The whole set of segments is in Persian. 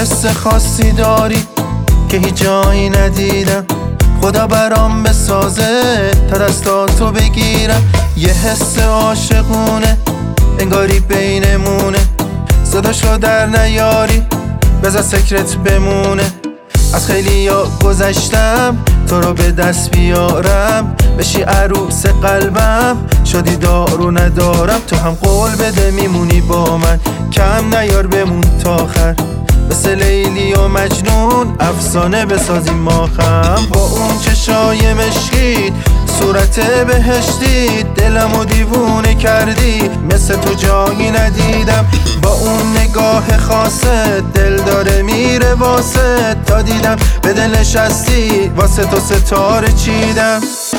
حس خاصی داری که هیچ جایی ندیدم، خدا برام بسازه تا دستاتو بگیرم. یه حس عاشقونه انگاری بینمونه، صداشو در نیاری بذار سکرت بمونه. از خیلی ها گذشتم تو رو به دست بیارم، بشی عروس قلبم، شدی دارو ندارم. تو هم قول بده میمونی با من، کم نیار بمون تا آخر، مثل لیلی و مجنون افسانه بسازیم ما خم. با اون چشای مشکید صورت بهشتی، دلمو دیوونه کردی، مثل تو جایی ندیدم. با اون نگاه خاصه دل داره میره واسه، تا دیدم به دل نشستی واسه تو ستاره چیدم.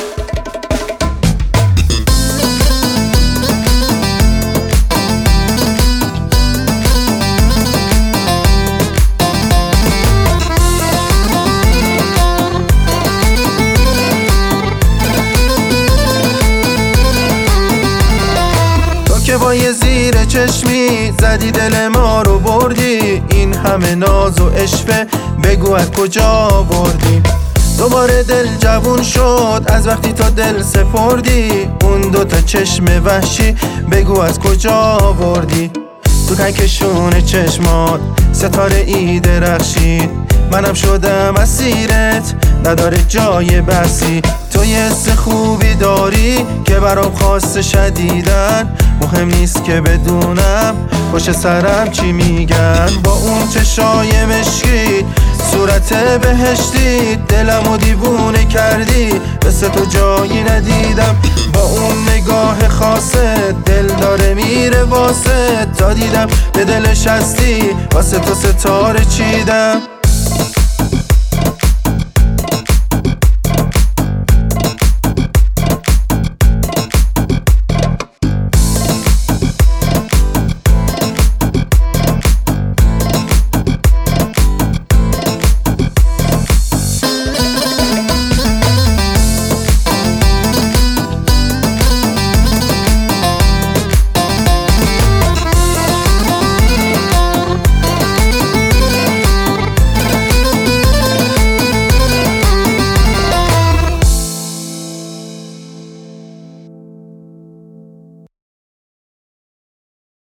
که با یه زیر چشمی زدی دل ما رو بردی، این همه ناز و عشوه بگو از کجا آوردی. دوباره دل جوون شد از وقتی تو دل سپردی، اون دوتا چشم وحشی بگو از کجا آوردی. تو کهکشون چشمات ستاره ای درخشید، منم شدم اسیرت نداره جای بسی. تو یه حس خوبی داری که برام خاص شدیدن، مهم نیست که بدونم پشت سرم چی میگن. با اون چشای مشکی صورت بهشتی، دلمو دیوونه کردی، مثل تو جایی ندیدم. با اون نگاه خاصه دل داره میره واسه، تا دیدم به دلش هستی واسه تو ستاره چیدم.